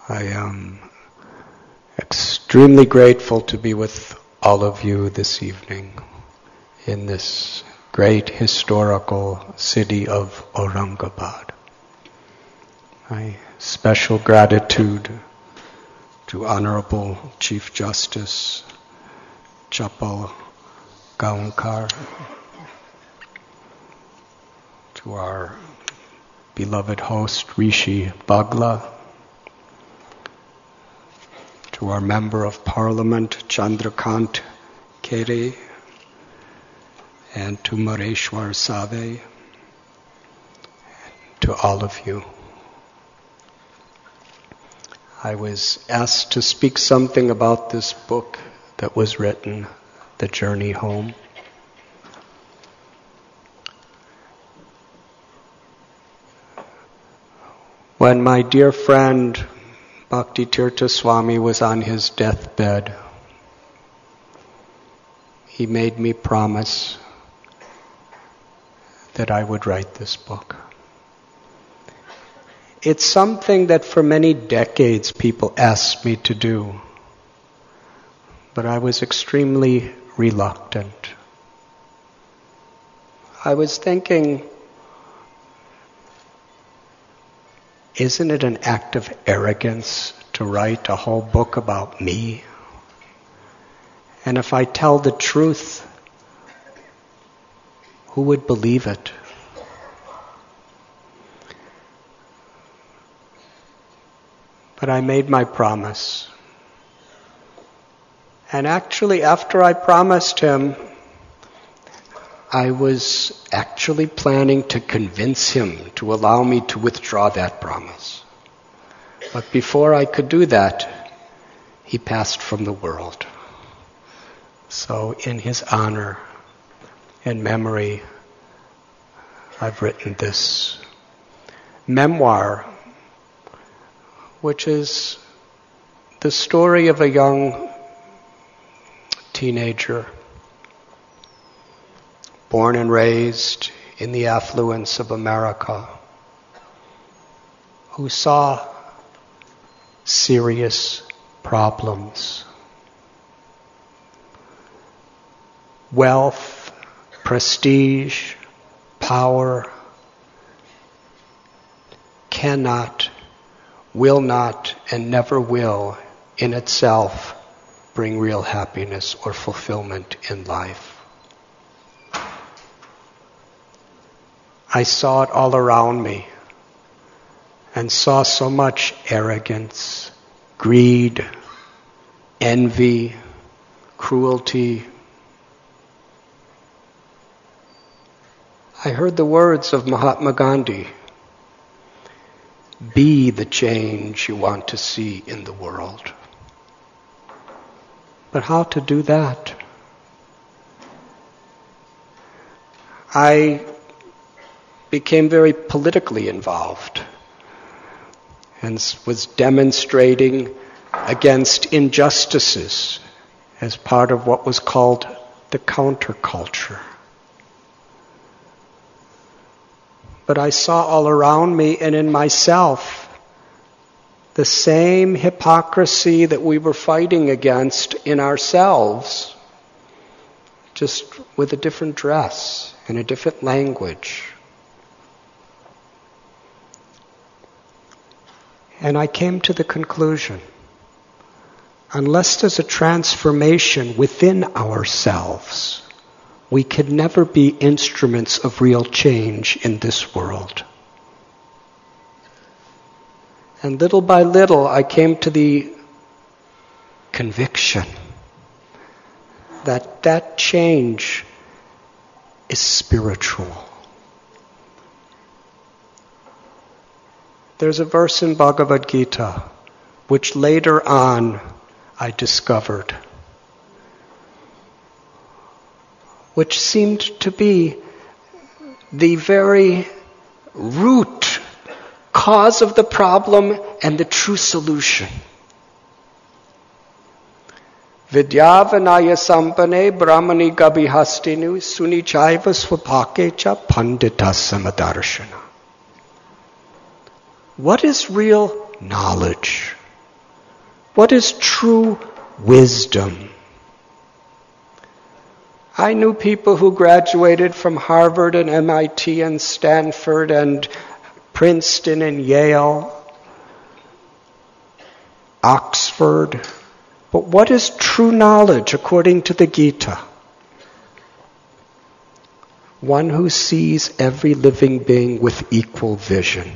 I am extremely grateful to be with all of you this evening in this great historical city of Aurangabad. My special gratitude to Honorable Chief Justice Chapal Gaonkar, to our beloved host Rishi Bagla, to our Member of Parliament Chandrakant Kere, and to Mareshwar Save, to all of you. I was asked to speak something about this book that was written, The Journey Home. When my dear friend Bhakti Tirtha Swami was on his deathbed, he made me promise that I would write this book. It's something that for many decades people asked me to do, but I was extremely reluctant. I was thinking, isn't it an act of arrogance to write a whole book about me? And if I tell the truth, who would believe it? But I made my promise. And actually, after I promised him, I was actually planning to convince him to allow me to withdraw that promise. But before I could do that, he passed from the world. So in his honor and memory, I've written this memoir, which is the story of a young teenager born and raised in the affluence of America, who saw serious problems. Wealth, prestige, power cannot, will not, and never will in itself bring real happiness or fulfillment in life. I saw it all around me and saw so much arrogance, greed, envy, cruelty. I heard the words of Mahatma Gandhi, "Be the change you want to see in the world." But how to do that? I became very politically involved and was demonstrating against injustices as part of what was called the counterculture. But I saw all around me and in myself the same hypocrisy that we were fighting against in ourselves, just with a different dress and a different language. And I came to the conclusion, unless there's a transformation within ourselves, we could never be instruments of real change in this world. And little by little, I came to the conviction that that change is spiritual. There's a verse in Bhagavad Gita, which later on I discovered, which seemed to be the very root cause of the problem and the true solution. Vidyavanaya sampane brahmani gabihastinu sunichaiva swapakecha pandita samadarshana. What is real knowledge? What is true wisdom? I knew people who graduated from Harvard and MIT and Stanford and Princeton and Yale, Oxford. But what is true knowledge according to the Gita? One who sees every living being with equal vision.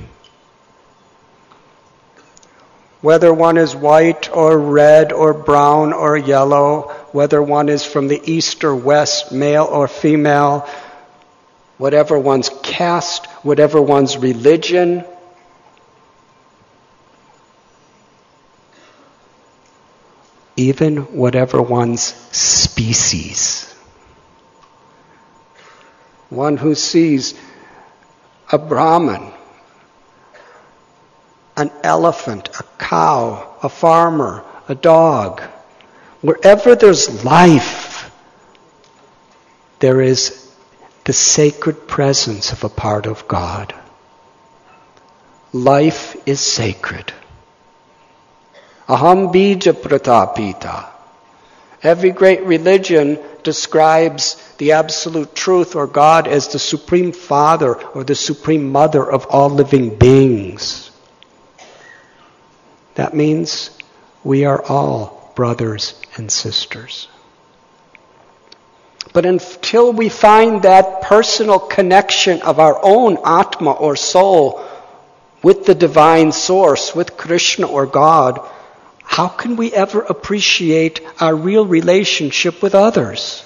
Whether one is white or red or brown or yellow, whether one is from the east or west, male or female, whatever one's caste, whatever one's religion, even whatever one's species. One who sees a Brahmin, an elephant, a cow, a farmer, a dog. Wherever there's life, there is the sacred presence of a part of God. Life is sacred. Aham bija pratapita. Every great religion describes the absolute truth or God as the supreme father or the supreme mother of all living beings. That means we are all brothers and sisters. But until we find that personal connection of our own Atma or soul with the divine source, with Krishna or God, how can we ever appreciate our real relationship with others?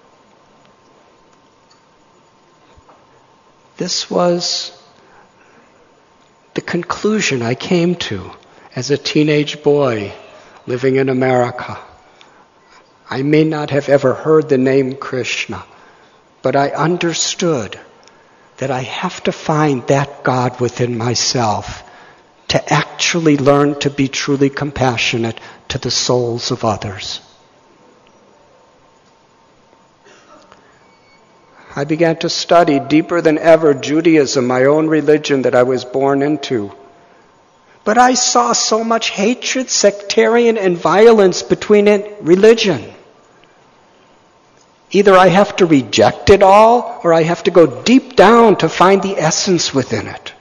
This was the conclusion I came to as a teenage boy living in America. I may not have ever heard the name Krishna, but I understood that I have to find that God within myself to actually learn to be truly compassionate to the souls of others. I began to study deeper than ever Judaism, my own religion that I was born into. But I saw so much hatred, sectarian, and violence between religion. Either I have to reject it all, or I have to go deep down to find the essence within it.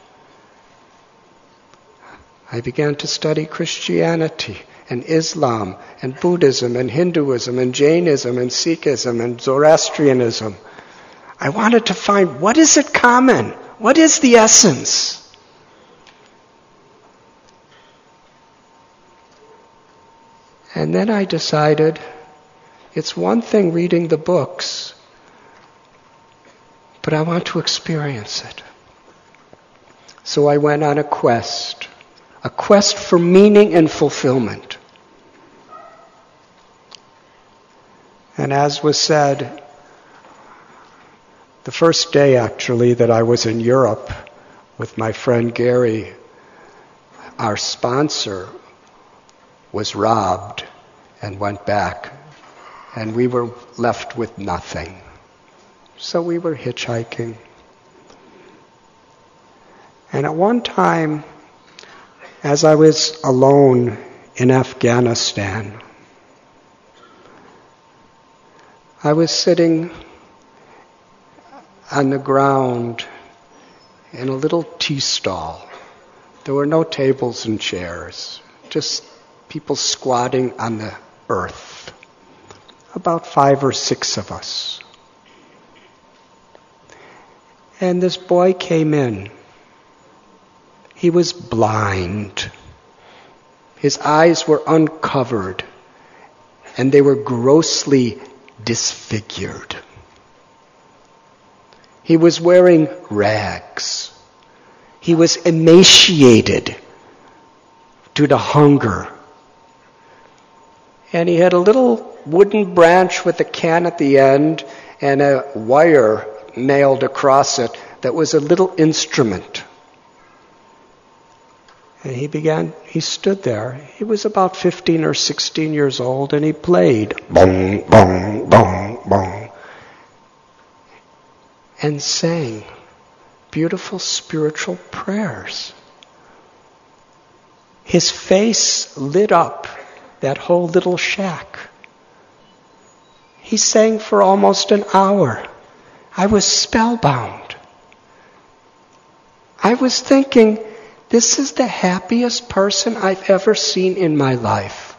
I began to study Christianity and Islam and Buddhism and Hinduism and Jainism and Sikhism and Zoroastrianism. I wanted to find, what is it common? What is the essence? And then I decided, it's one thing reading the books, but I want to experience it. So I went on a quest for meaning and fulfillment. And as was said, the first day actually that I was in Europe with my friend Gary, our sponsor was robbed and went back, and we were left with nothing. So we were hitchhiking. And at one time, as I was alone in Afghanistan, I was sitting on the ground in a little tea stall. There were no tables and chairs, just people squatting on the earth. About 5 or 6 of us. And this boy came in. He was blind. His eyes were uncovered, and they were grossly disfigured. He was wearing rags. He was emaciated due to hunger. And he had a little wooden branch with a can at the end and a wire nailed across it that was a little instrument. And he stood there. He was about 15 or 16 years old, and he played bong, bong, bong, bong, and sang beautiful spiritual prayers. His face lit up that whole little shack. He sang for almost an hour. I was spellbound. I was thinking, this is the happiest person I've ever seen in my life.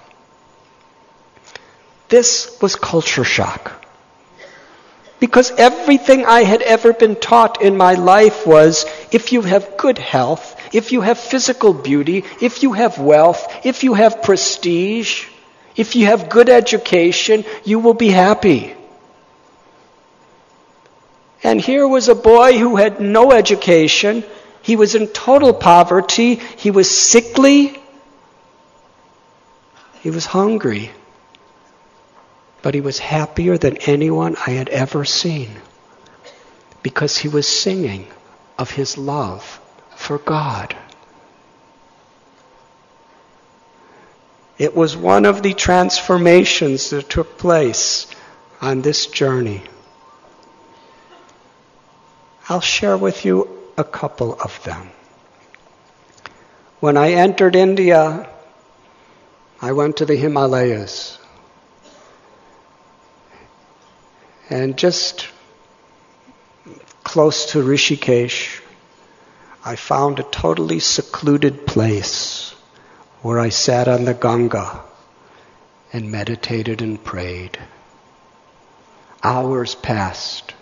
This was culture shock. Because everything I had ever been taught in my life was, if you have good health, if you have physical beauty, if you have wealth, if you have prestige, if you have good education, you will be happy. And here was a boy who had no education. He was in total poverty. He was sickly. He was hungry. But he was happier than anyone I had ever seen, because he was singing of his love for God. It was one of the transformations that took place on this journey. I'll share with you a couple of them. When I entered India, I went to the Himalayas. And just close to Rishikesh, I found a totally secluded place where I sat on the Ganga and meditated and prayed. Hours passed.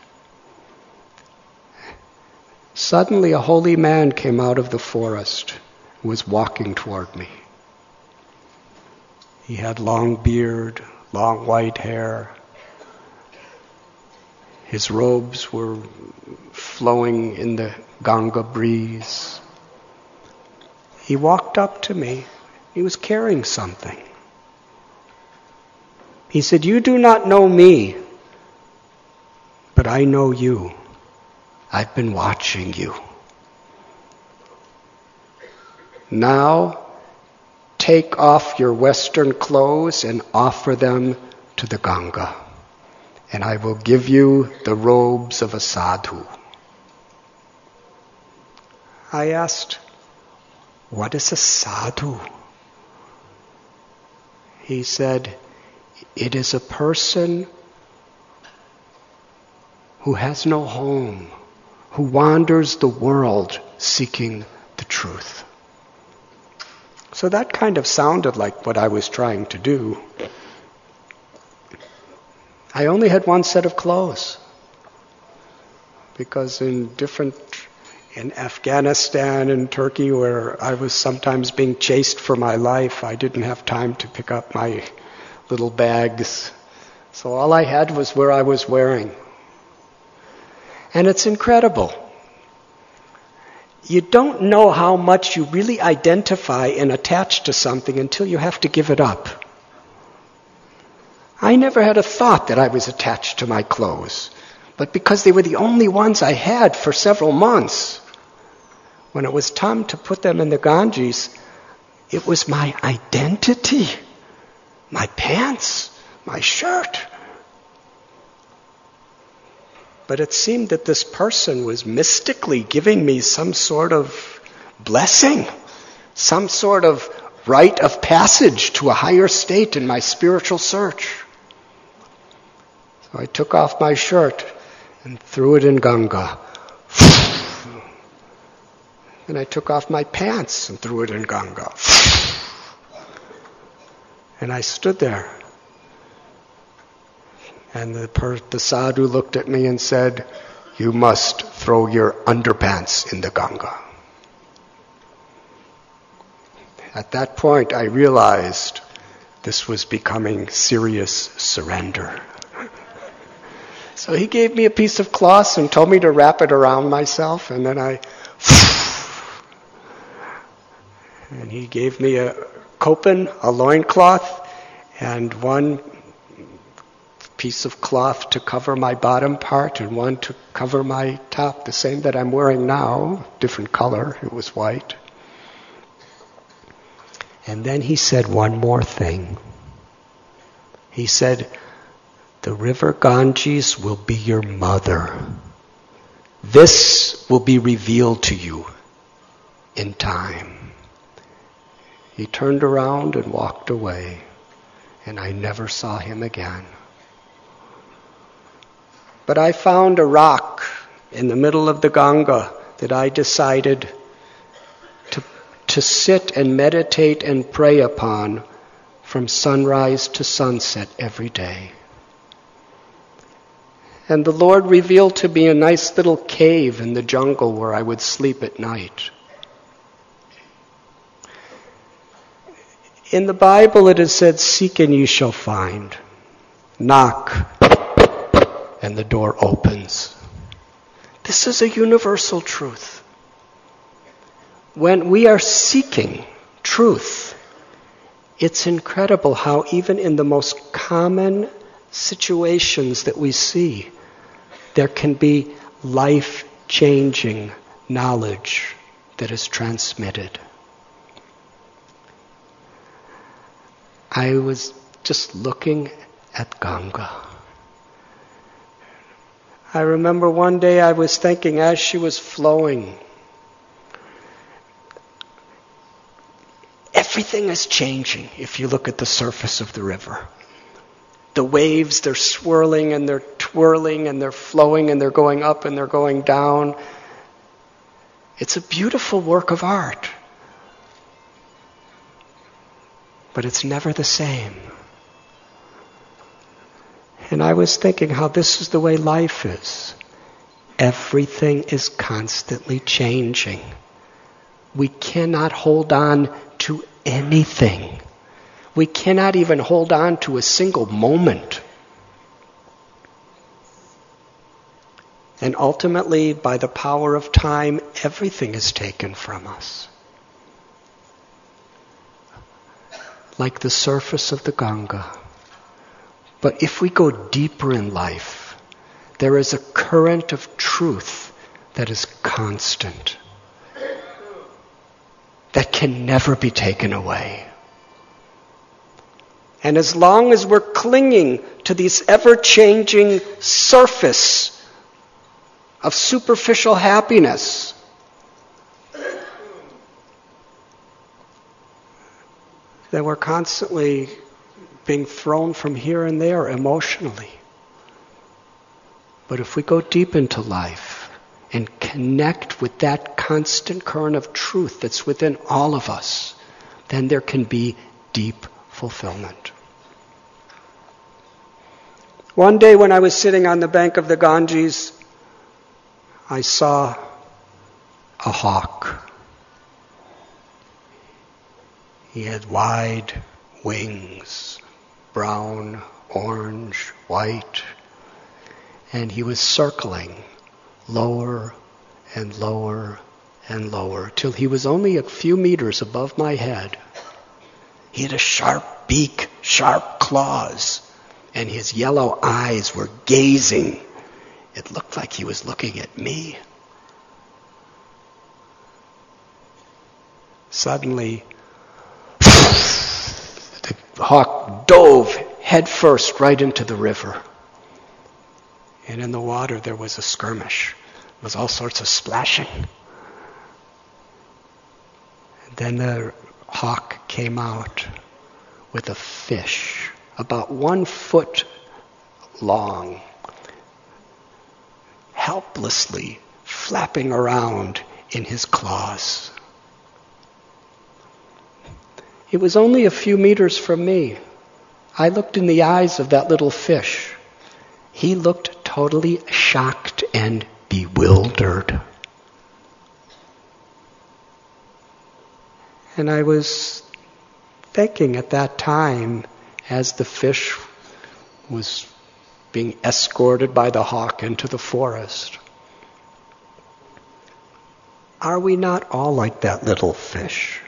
Suddenly a holy man came out of the forest and was walking toward me. He had long beard, long white hair. His robes were flowing in the Ganga breeze. He walked up to me. He was carrying something. He said, "You do not know me, but I know you. I've been watching you. Now, take off your Western clothes and offer them to the Ganga, and I will give you the robes of a sadhu." I asked, "What is a sadhu?" He said, "It is a person who has no home, who wanders the world seeking the truth." So that kind of sounded like what I was trying to do. I only had one set of clothes, because in Afghanistan and Turkey, where I was sometimes being chased for my life, I didn't have time to pick up my little bags. So all I had was where I was wearing. And it's incredible. You don't know how much you really identify and attach to something until you have to give it up. I never had a thought that I was attached to my clothes, but because they were the only ones I had for several months, when it was time to put them in the Ganges, it was my identity, my pants, my shirt. But it seemed that this person was mystically giving me some sort of blessing, some sort of rite of passage to a higher state in my spiritual search. So I took off my shirt and threw it in Ganga. Then I took off my pants and threw it in Ganga. And I stood there. And the sadhu looked at me and said, "You must throw your underpants in the Ganga." At that point, I realized this was becoming serious surrender. So he gave me a piece of cloth and told me to wrap it around myself, and then and he gave me a kopan, a loincloth, and one piece of cloth to cover my bottom part and one to cover my top, the same that I'm wearing now, different color, it was white. And then he said one more thing. He said, "The river Ganges will be your mother. This will be revealed to you in time." He turned around and walked away. and I never saw him again. But I found a rock in the middle of the Ganga that I decided to sit and meditate and pray upon from sunrise to sunset every day. And the Lord revealed to me a nice little cave in the jungle where I would sleep at night. In the Bible it is said, "Seek and ye shall find. Knock, and the door opens." This is a universal truth. When we are seeking truth, it's incredible how even in the most common situations that we see, there can be life-changing knowledge that is transmitted. I was just looking at Ganga. I remember one day I was thinking as she was flowing, everything is changing if you look at the surface of the river. The waves, they're swirling and they're twirling and they're flowing and they're going up and they're going down. It's a beautiful work of art. But it's never the same. And I was thinking how this is the way life is. Everything is constantly changing. We cannot hold on to anything. We cannot even hold on to a single moment. And ultimately, by the power of time, everything is taken from us. Like the surface of the Ganga. But if we go deeper in life, there is a current of truth that is constant, that can never be taken away. And as long as we're clinging to this ever-changing surface of superficial happiness, then we're constantly being thrown from here and there emotionally. But if we go deep into life and connect with that constant current of truth that's within all of us, then there can be deep fulfillment. One day when I was sitting on the bank of the Ganges, I saw a hawk. He had wide wings, brown, orange, white, and he was circling lower and lower and lower till he was only a few meters above my head. He had a sharp beak, sharp claws, and his yellow eyes were gazing. It looked like he was looking at me. Suddenly, the hawk dove headfirst right into the river. And in the water there was a skirmish. There was all sorts of splashing. And then the hawk came out with a fish about 1 foot long, helplessly flapping around in his claws. It was only a few meters from me. I looked in the eyes of that little fish. He looked totally shocked and bewildered. And I was thinking at that time, as the fish was being escorted by the hawk into the forest, are we not all like that little fish?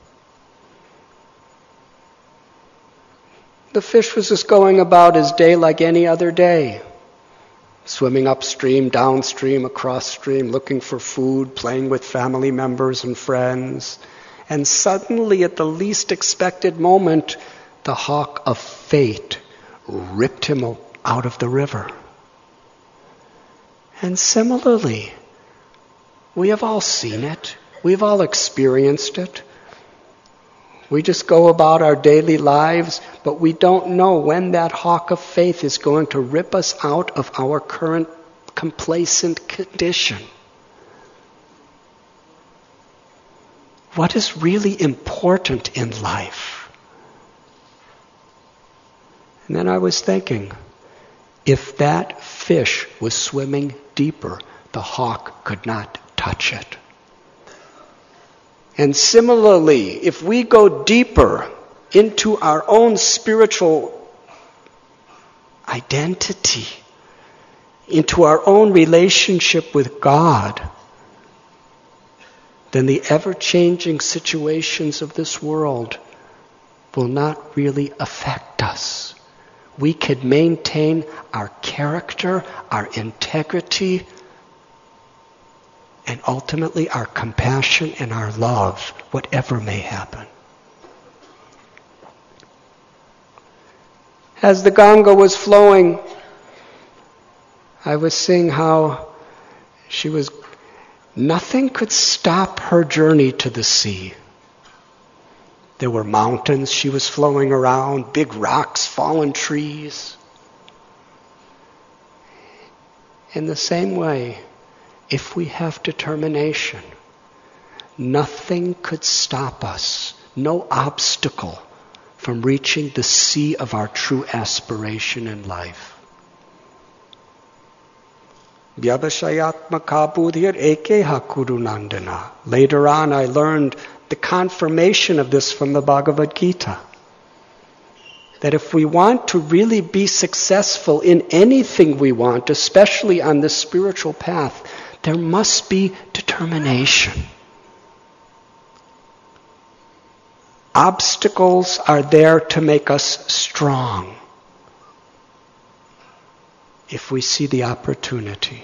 The fish was just going about his day like any other day, swimming upstream, downstream, across stream, looking for food, playing with family members and friends. And suddenly, at the least expected moment, the hawk of fate ripped him out of the river. And similarly, we have all seen it. We've all experienced it. We just go about our daily lives, but we don't know when that hawk of faith is going to rip us out of our current complacent condition. What is really important in life? And then I was thinking, if that fish was swimming deeper, the hawk could not touch it. And similarly, if we go deeper into our own spiritual identity, into our own relationship with God, then the ever-changing situations of this world will not really affect us. We can maintain our character, our integrity, and ultimately our compassion and our love, whatever may happen. As the Ganga was flowing, I was seeing how nothing could stop her journey to the sea. There were mountains she was flowing around, big rocks, fallen trees. In the same way, if we have determination, nothing could stop us, no obstacle from reaching the sea of our true aspiration in life. Vyavashayatmaka buddhir ekeha kurunandana. Later on I learned the confirmation of this from the Bhagavad Gita. That if we want to really be successful in anything we want, especially on the spiritual path, there must be determination. Obstacles are there to make us strong if we see the opportunity.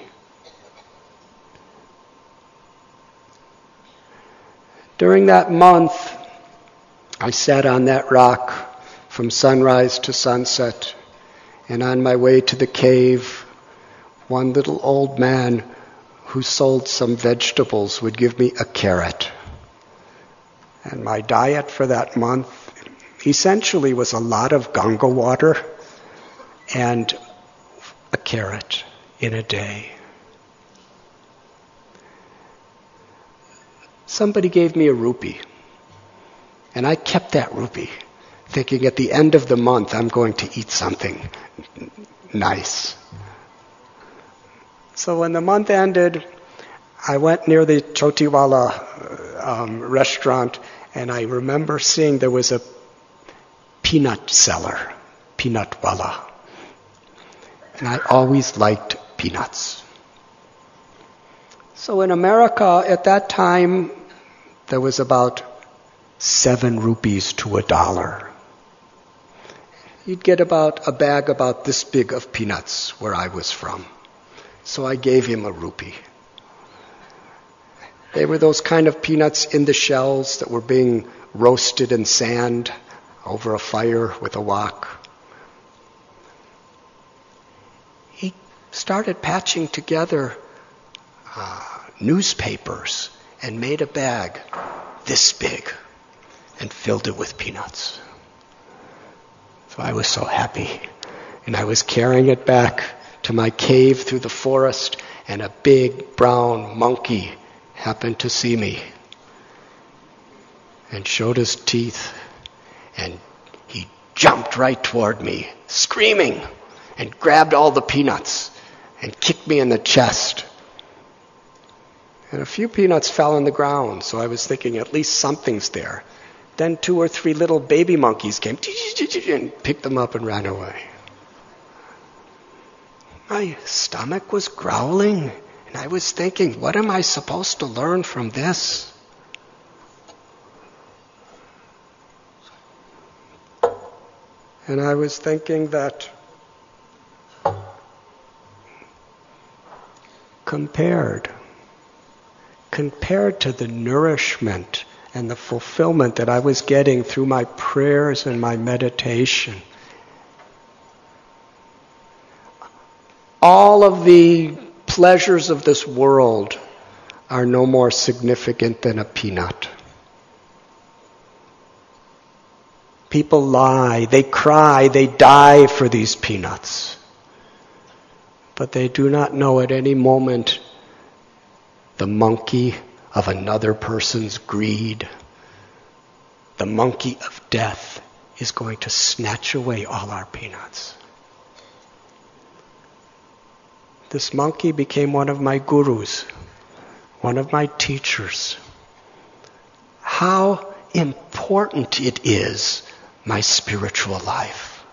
During that month, I sat on that rock from sunrise to sunset, and on my way to the cave, one little old man who sold some vegetables would give me a carrot. And my diet for that month essentially was a lot of Ganga water and a carrot in a day. Somebody gave me a rupee, and I kept that rupee, thinking at the end of the month I'm going to eat something nice. So when the month ended, I went near the Chotiwala restaurant, and I remember seeing there was a peanut seller, peanut wala. And I always liked peanuts. So in America at that time, there was about 7 rupees to $1. You'd get about a bag about this big of peanuts where I was from. So I gave him a rupee. They were those kind of peanuts in the shells that were being roasted in sand over a fire with a wok. He started patching together newspapers and made a bag this big and filled it with peanuts. So I was so happy. And I was carrying it back to my cave through the forest, and a big brown monkey happened to see me and showed his teeth, and he jumped right toward me, screaming, and grabbed all the peanuts and kicked me in the chest. And a few peanuts fell on the ground, so I was thinking at least something's there. Then 2 or 3 little baby monkeys came and picked them up and ran away. My stomach was growling, and I was thinking, what am I supposed to learn from this? And I was thinking that compared to the nourishment and the fulfillment that I was getting through my prayers and my meditation, all of the pleasures of this world are no more significant than a peanut. People lie, they cry, they die for these peanuts. But they do not know at any moment the monkey of another person's greed, the monkey of death, is going to snatch away all our peanuts. This monkey became one of my gurus, one of my teachers. How important it is, my spiritual life.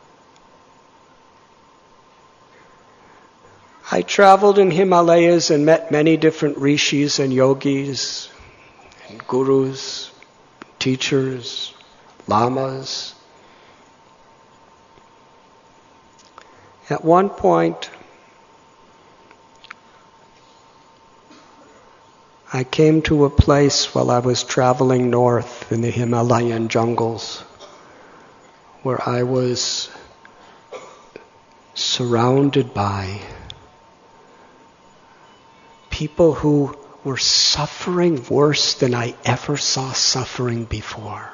I traveled in Himalayas and met many different rishis and yogis, and gurus, teachers, lamas. At one point, I came to a place while I was traveling north in the Himalayan jungles where I was surrounded by people who were suffering worse than I ever saw suffering before.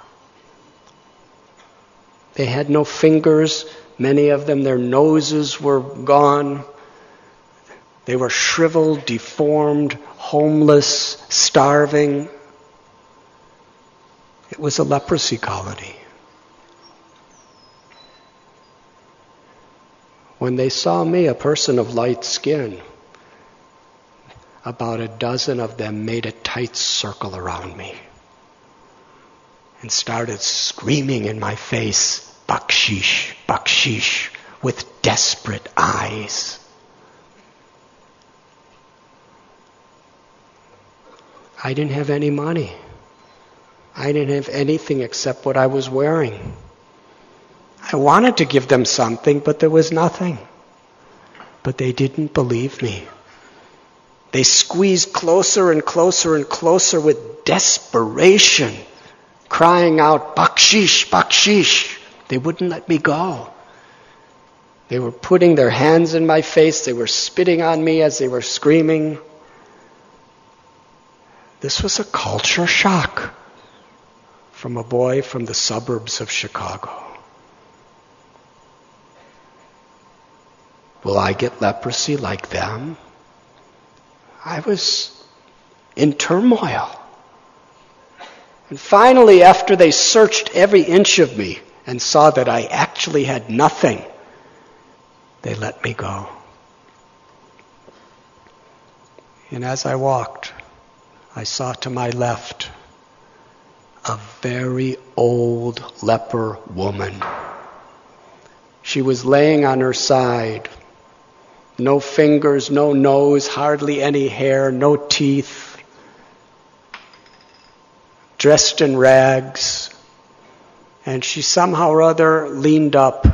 They had no fingers, many of them, their noses were gone. They were shriveled, deformed, homeless, starving. It was a leprosy colony. When they saw me, a person of light skin, about a dozen of them made a tight circle around me and started screaming in my face, "Bakshish, bakshish," with desperate eyes. I didn't have any money. I didn't have anything except what I was wearing. I wanted to give them something, but there was nothing. But they didn't believe me. They squeezed closer and closer and closer with desperation, crying out, "Bakshish, bakshish." They wouldn't let me go. They were putting their hands in my face. They were spitting on me as they were screaming. This was a culture shock from a boy from the suburbs of Chicago. Will I get leprosy like them? I was in turmoil. And finally, after they searched every inch of me and saw that I actually had nothing, they let me go. And as I walked, I saw to my left a very old leper woman. She was laying on her side. No fingers, no nose, hardly any hair, no teeth. Dressed in rags. And she somehow or other leaned up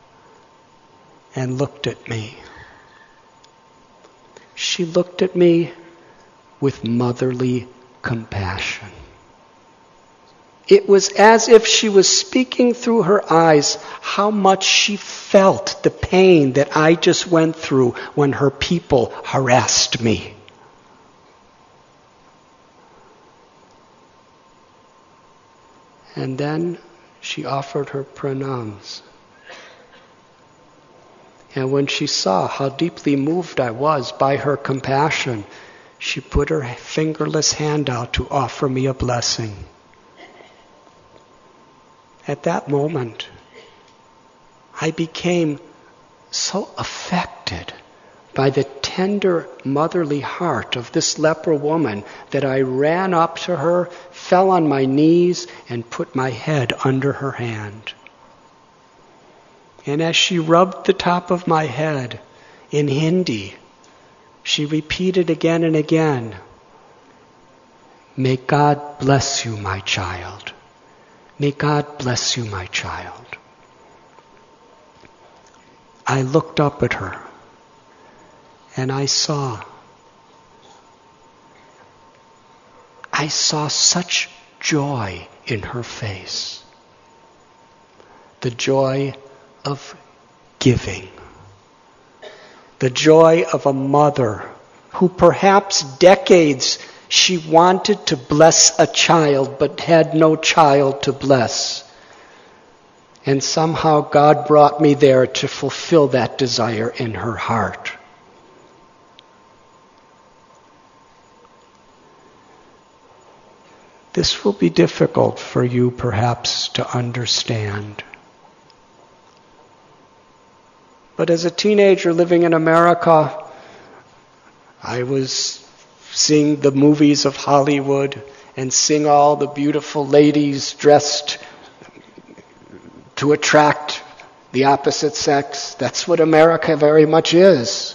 and looked at me. She looked at me with motherly compassion. It was as if she was speaking through her eyes how much she felt the pain that I just went through when her people harassed me. And then she offered her pranams. And when she saw how deeply moved I was by her compassion, she put her fingerless hand out to offer me a blessing. At that moment, I became so affected by the tender motherly heart of this leper woman that I ran up to her, fell on my knees, and put my head under her hand. And as she rubbed the top of my head in Hindi, she repeated again and again, "May God bless you, my child. May God bless you, my child." I looked up at her and I saw such joy in her face. The joy of giving. The joy of a mother who perhaps decades she wanted to bless a child but had no child to bless. And somehow God brought me there to fulfill that desire in her heart. This will be difficult for you perhaps to understand. But as a teenager living in America, I was seeing the movies of Hollywood and seeing all the beautiful ladies dressed to attract the opposite sex. That's what America very much is.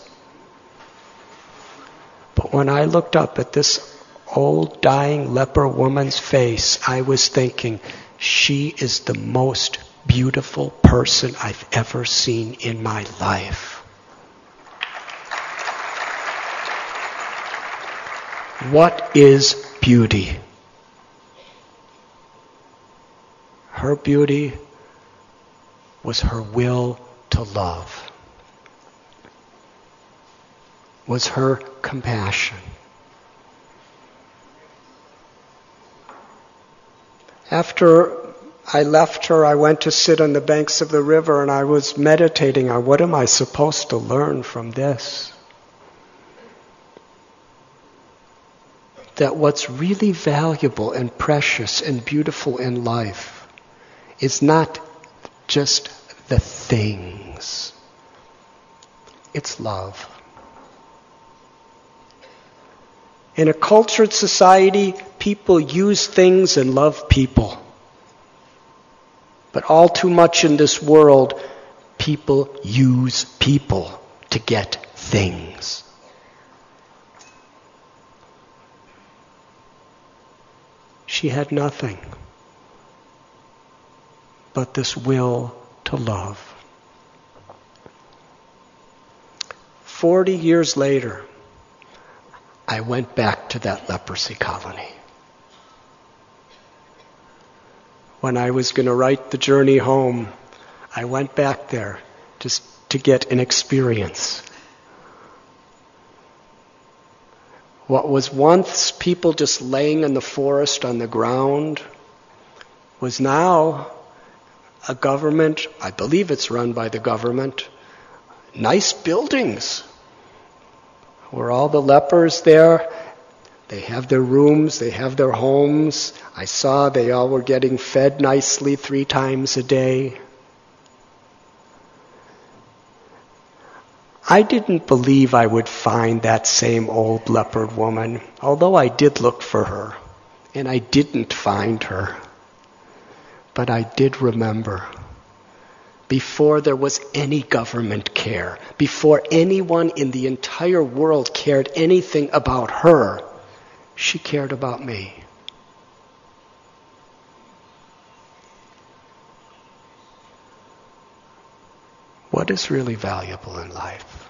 But when I looked up at this old dying leper woman's face, I was thinking, she is the most beautiful person I've ever seen in my life. What is beauty? Her beauty was her will to love, was her compassion. After I left her, I went to sit on the banks of the river and I was meditating on what am I supposed to learn from this? That what's really valuable and precious and beautiful in life is not just the things. It's love. In a cultured society, people use things and love people. But all too much in this world, people use people to get things. She had nothing but this will to love. 40 years later, I went back to that leprosy colony. When I was going to write The Journey Home, I went back there just to get an experience. What was once people just laying in the forest on the ground was now a government, I believe it's run by the government, nice buildings where all the lepers there, they have their rooms, they have their homes. I saw they all were getting fed nicely 3 times a day. I didn't believe I would find that same old leopard woman, although I did look for her, and I didn't find her. But I did remember, before there was any government care, before anyone in the entire world cared anything about her, she cared about me. What is really valuable in life?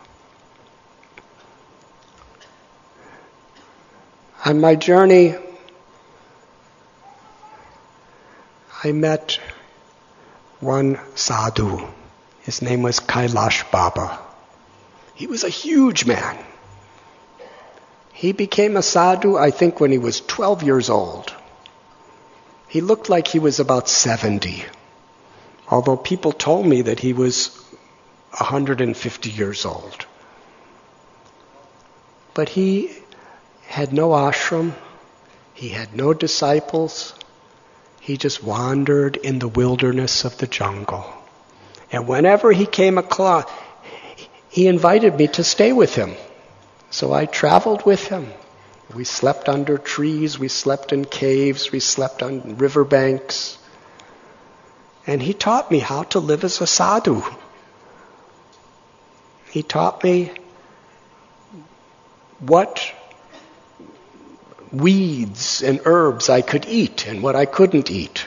On my journey, I met one sadhu. His name was Kailash Baba. He was a huge man. He became a sadhu, I think, when he was 12 years old. He looked like he was about 70, although people told me that he was 150 years old. But he had no ashram, he had no disciples, he just wandered in the wilderness of the jungle. And whenever he came across, he invited me to stay with him. So I traveled with him. We slept under trees, we slept in caves, we slept on riverbanks. And he taught me how to live as a sadhu. He taught me what weeds and herbs I could eat and what I couldn't eat.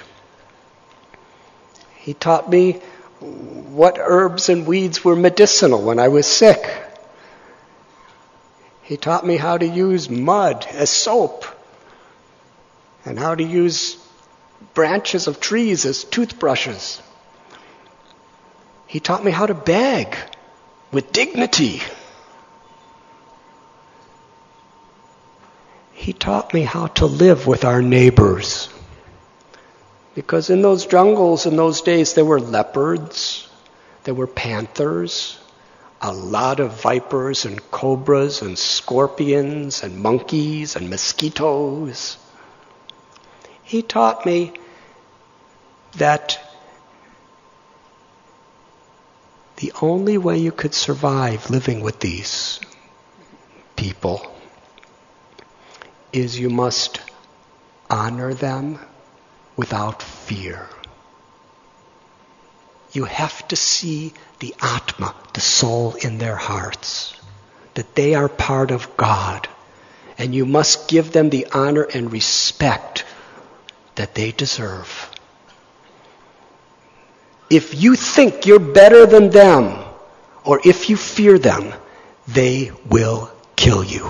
He taught me what herbs and weeds were medicinal when I was sick. He taught me how to use mud as soap and how to use branches of trees as toothbrushes. He taught me how to beg with dignity. He taught me how to live with our neighbors Because in those jungles in those days there were leopards, there were panthers, a lot of vipers and cobras and scorpions and monkeys and mosquitoes. He taught me that the only way you could survive living with these people is you must honor them without fear. You have to see the Atma, the soul in their hearts, that they are part of God, and you must give them the honor and respect that they deserve. If you think you're better than them, or if you fear them, they will kill you.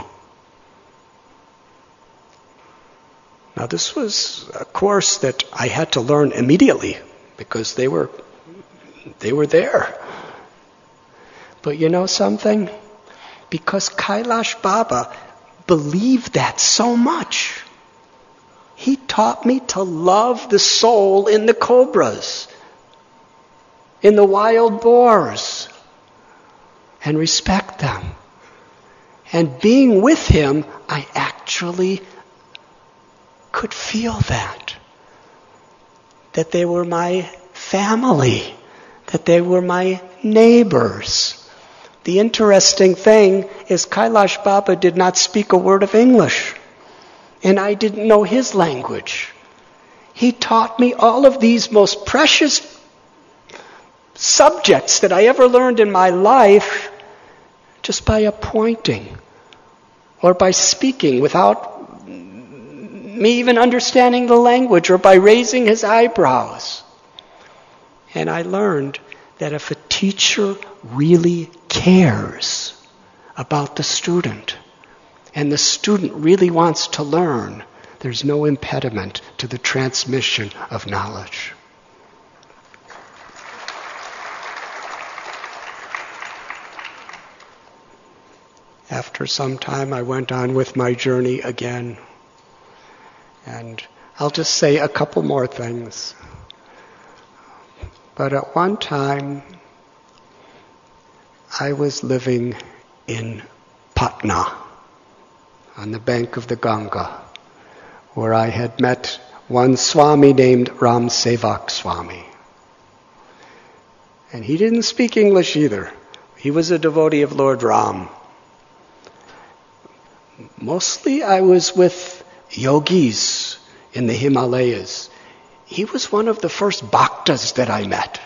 Now this was a course that I had to learn immediately because they were there. But you know something? Because Kailash Baba believed that so much, he taught me to love the soul in the cobras, in the wild boars, and respect them. And being with him, I actually could feel that they were my family, that they were my neighbors. The interesting thing is Kailash Baba did not speak a word of English, and I didn't know his language. He taught me all of these most precious subjects that I ever learned in my life just by a pointing or by speaking without me even understanding the language, or by raising his eyebrows. And I learned that if a teacher really cares about the student, and the student really wants to learn, there's no impediment to the transmission of knowledge. After some time, I went on with my journey again. And I'll just say a couple more things. But at one time, I was living in Patna, on the bank of the Ganga, where I had met one Swami named Ram Sevak Swami. And he didn't speak English either. He was a devotee of Lord Ram. Mostly I was with yogis in the Himalayas. He was one of the first bhaktas that I met.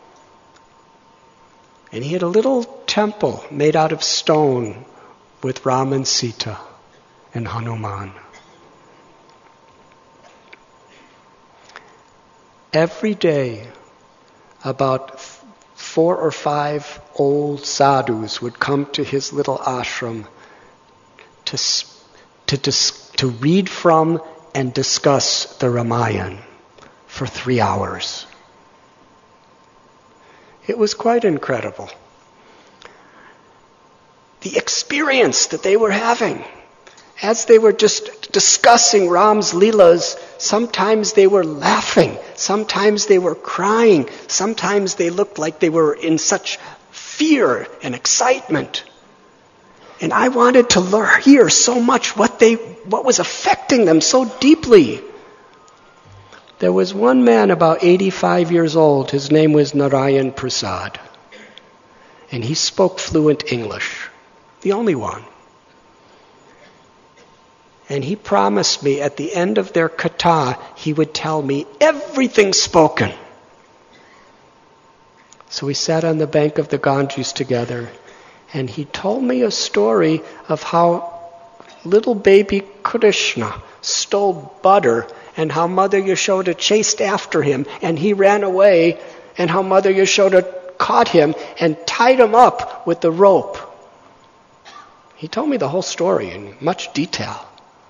And he had a little temple made out of stone with Ram and Sita and Hanuman. Every day, about 4 or 5 old sadhus would come to his little ashram to read from and discuss the Ramayana for 3 hours. It was quite incredible. The experience that they were having as they were just discussing Ram's Leelas, sometimes they were laughing, sometimes they were crying, sometimes they looked like they were in such fear and excitement. And I wanted to hear so much what was affecting them so deeply. There was one man about 85 years old. His name was Narayan Prasad. And he spoke fluent English. The only one. And he promised me at the end of their katha, he would tell me everything spoken. So we sat on the bank of the Ganges together. And he told me a story of how little baby Krishna stole butter, and how Mother Yashoda chased after him and he ran away, and how Mother Yashoda caught him and tied him up with the rope. He told me the whole story in much detail.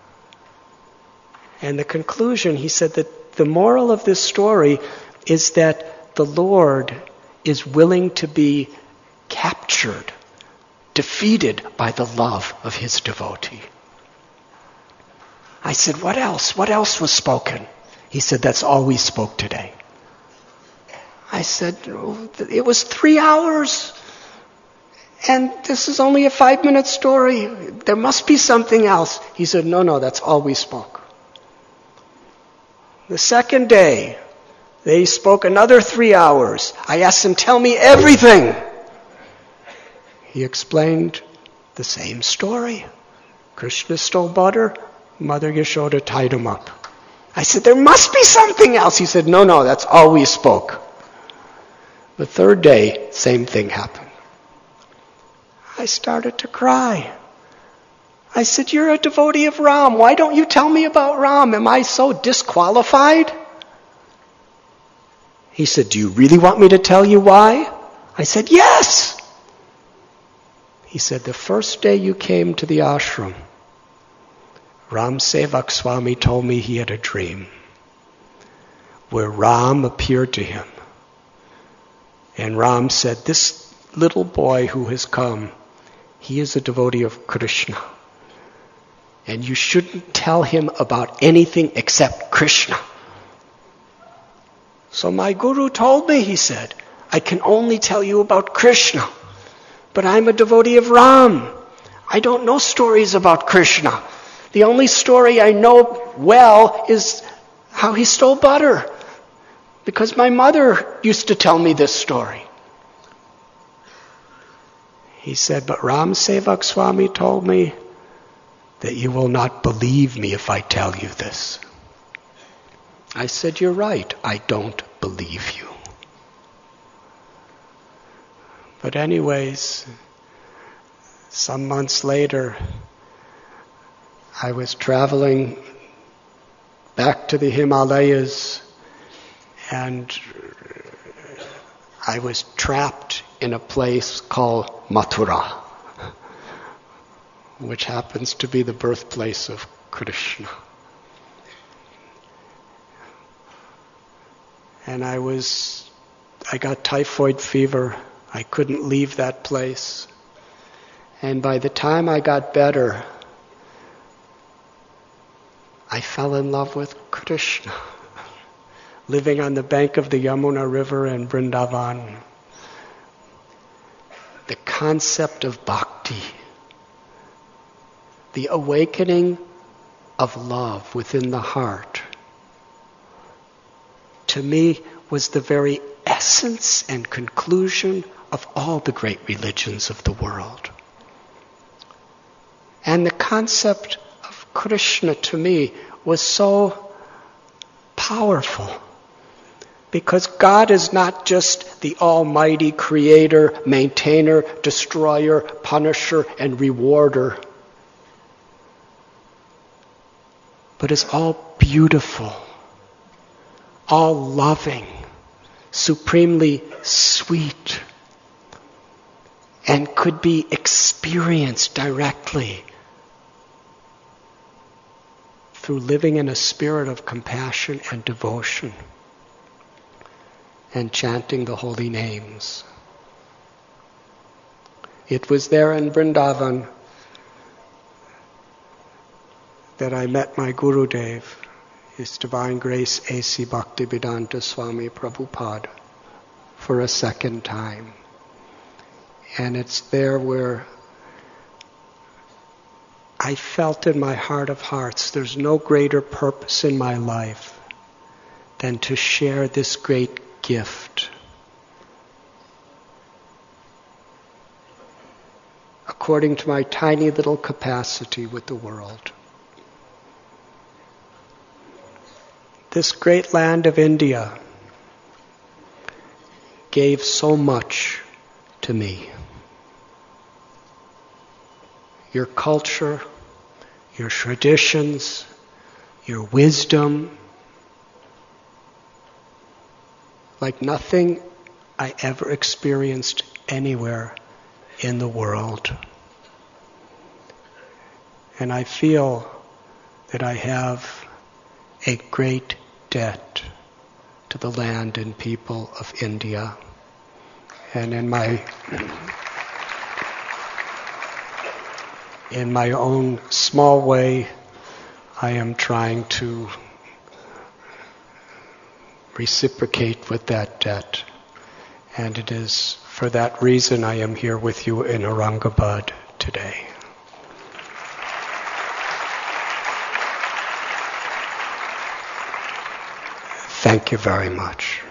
And the conclusion, he said that the moral of this story is that the Lord is willing to be captured, defeated by the love of his devotee. I said, what else? What else was spoken? He said, that's all we spoke today. I said, it was 3 hours. And this is only a 5-minute story. There must be something else. He said, no, that's all we spoke. The second day, they spoke another 3 hours. I asked him, tell me everything. He explained the same story. Krishna stole butter. Mother Yashoda tied him up. I said, there must be something else. He said, no, that's all we spoke. The third day, same thing happened. I started to cry. I said, you're a devotee of Ram. Why don't you tell me about Ram? Am I so disqualified? He said, do you really want me to tell you why? I said, yes. He said, the first day you came to the ashram, Ram Sevak Swami told me he had a dream where Ram appeared to him. And Ram said, this little boy who has come, he is a devotee of Krishna. And you shouldn't tell him about anything except Krishna. So my guru told me, he said, I can only tell you about Krishna. But I'm a devotee of Ram. I don't know stories about Krishna. The only story I know well is how he stole butter. Because my mother used to tell me this story. He said, but Ram Sevak Swami told me that you will not believe me if I tell you this. I said, you're right, I don't believe you. But anyways, some months later, I was traveling back to the Himalayas, and I was trapped in a place called Mathura, which happens to be the birthplace of Krishna. And I got typhoid fever. I couldn't leave that place. And by the time I got better, I fell in love with Krishna, living on the bank of the Yamuna River in Vrindavan. The concept of bhakti, the awakening of love within the heart, to me was the very essence and conclusion of all the great religions of the world. And the concept of Krishna to me was so powerful, because God is not just the almighty creator, maintainer, destroyer, punisher, and rewarder, but is all beautiful, all loving, supremely sweet, and could be experienced directly through living in a spirit of compassion and devotion and chanting the holy names. It was there in Vrindavan that I met my Gurudev, His Divine Grace A.C. Bhaktivedanta Swami Prabhupada, for a second time. And it's there where I felt in my heart of hearts there's no greater purpose in my life than to share this great gift. According to my tiny little capacity with the world. This great land of India gave so much to me. Your culture, your traditions, your wisdom, like nothing I ever experienced anywhere in the world. And I feel that I have a great debt to the land and people of India. And in my own small way, I am trying to reciprocate with that debt. And it is for that reason I am here with you in Aurangabad today. Thank you very much.